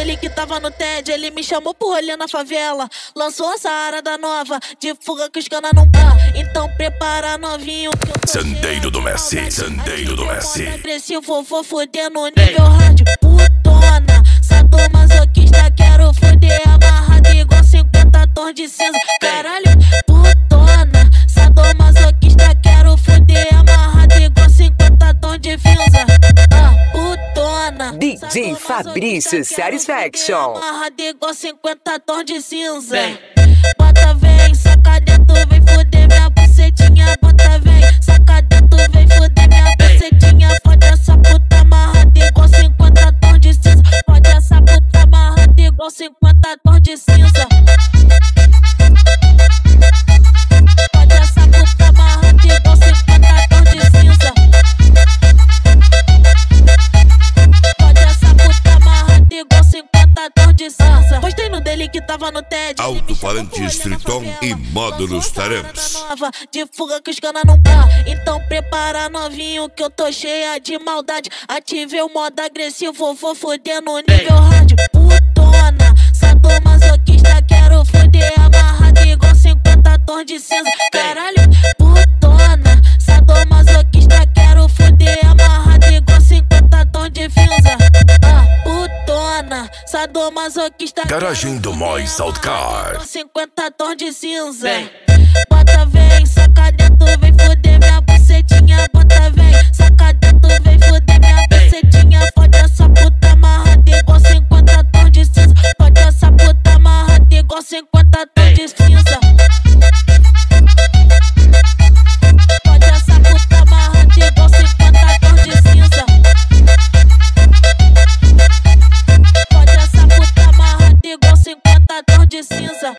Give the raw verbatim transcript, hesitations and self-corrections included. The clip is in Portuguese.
dele que tava no T E D, ele me chamou pro rolê na favela. Lançou essa arada nova, de fuga que os cana não pá. Então prepara novinho que eu tô Sandeiro do Messi, Sandeiro do Messi. Agressivo, vou foder no nível hard. Putona, sadomasoquista, quero foder amarrado igual cinquenta tons de cinza. Caralho, putona, sadomasoquista, quero foder amarrado igual cinquenta tons de cinza. Ah, putona, D J Fabrício Satisfaction. amarrado igual cinquenta tons de cinza. Bota vem, saca dentro, vem foder minha bucetinha. Bota vem, saca dentro, vem foder minha bucetinha. Fode essa puta amarrada igual cinquenta tons de cinza. Fode essa puta amarrada igual cinquenta tons de cinza. Fode essa puta amarrada igual cinquenta tons de cinza. Fode essa puta amarrada igual cinquenta tons de cinza. Postei no dele que tava no T E D. Alto-falante Streeton e módulos Taramps. De fuga que os cana não pá. Então prepara novinho que eu tô cheia de maldade. Ativei o modo agressivo, vou foder no nível hard. Putona, sadomasoquista, quero foder amarrado igual cinquenta tons de cinza. Caralho, putona, sadomasoquista, quero foder amarrado igual cinquenta tons de cinza. Ah, putona, sadomasoquista, Garagem do Moi Saltcar. cinquenta tons de cinza. Bota vem, saca dentro, vem foder minha bucetinha. Bota vem, saca dentro, vem foder minha bucetinha. Fode essa puta